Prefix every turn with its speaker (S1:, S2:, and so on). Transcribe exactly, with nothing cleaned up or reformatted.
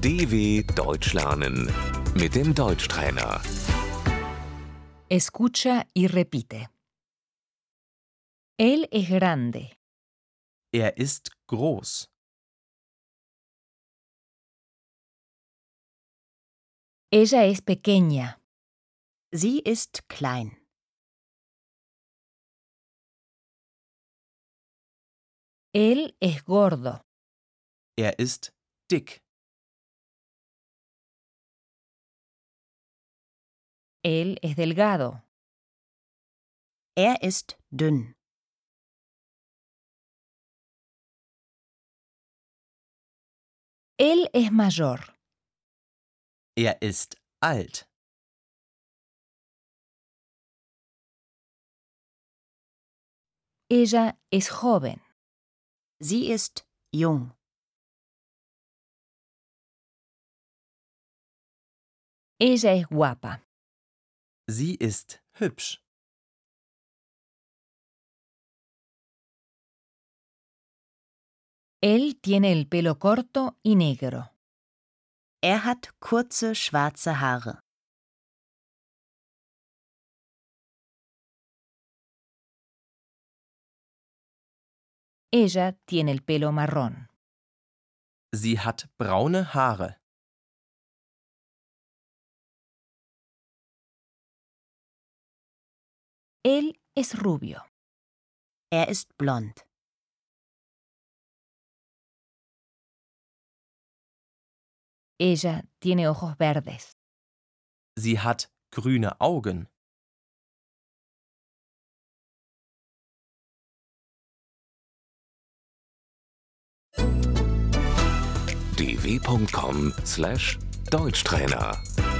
S1: D W Deutsch lernen mit dem Deutschtrainer.
S2: Escucha y repite. Él es grande.
S3: Er ist groß.
S2: Ella es pequeña.
S4: Sie ist klein.
S2: Él es gordo.
S3: Er ist dick.
S2: Él es delgado.
S4: Er ist dünn.
S2: Él es mayor.
S3: Er ist alt.
S2: Ella es joven.
S4: Sie ist jung.
S2: Ella es guapa.
S3: Sie ist hübsch.
S2: Él tiene el pelo corto y negro.
S4: Er hat kurze schwarze Haare.
S2: Ella tiene el pelo marrón.
S3: Sie hat braune Haare.
S2: Él es rubio.
S4: Er ist blond.
S2: Ella tiene ojos verdes.
S3: Sie hat grüne Augen.
S1: d w punkt com slash Deutschtrainer